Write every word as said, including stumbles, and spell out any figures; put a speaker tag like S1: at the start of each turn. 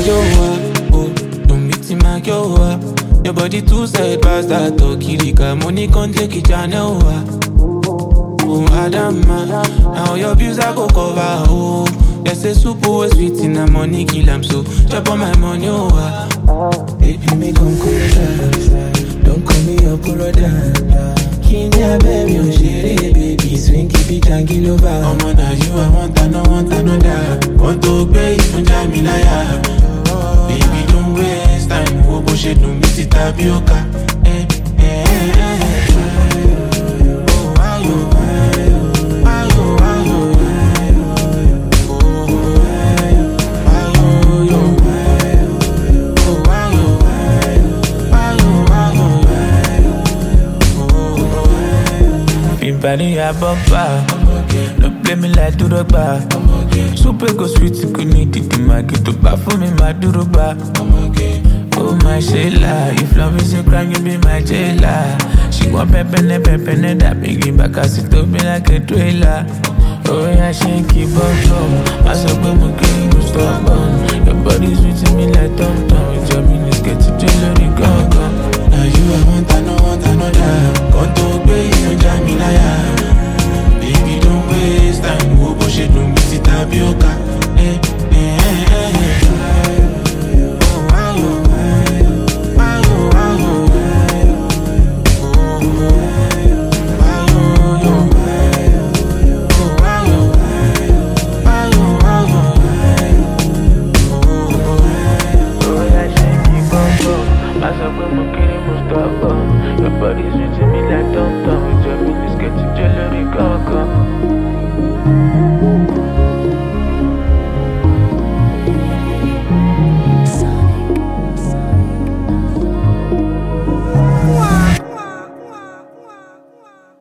S1: Mayowa, oh, don't meet him, Mayowa. Your body too sad, past that Kirika. Money can't take it, Janowa. Oh, Adama, now your views I go cover, oh. They say super was sweet in the money, kill I'm so chop on my money, oh. Baby, me come closer, don't call me your brother. Kinya, baby, oh, shitty, baby, swing, keep it, tranquil over. Oh, man, you, I want, I don't want another. Want to pay, don't jam me liar. Baby, don't waste time, oh, bullshit, don't miss it, tapioca. Eh, eh, eh, eh. Oh, why you?
S2: Body a bumper, don't play me like Duroba. Super go sweet, you could need it to my get to bar for me, my Duroba. Oh my Sheila, if love is a crime, you be my jailer. She want pepene, pepene, that biggie back, I sit to me like a trailer. Oh yeah, shake it, bum, I saw when we came, you stop on. Your body's sweet me like Tom Tom, you jump in, let's get to jail, you go, go.
S1: Now you I want, I know, want another. Got to pay, don't jam me liar. Baby, don't waste time. Who push it, don't miss it, tapioca. Eh, eh, eh, eh. Oh, why you, why you, why you, why you, oh, why you, yo, oh, why you, why you, why you,
S2: oh, yeah, shake it, bum, bum. I saw when we came, you stop on. Your body's sweet to me like Tom Tom. With your minutes, get to jelly, go, go.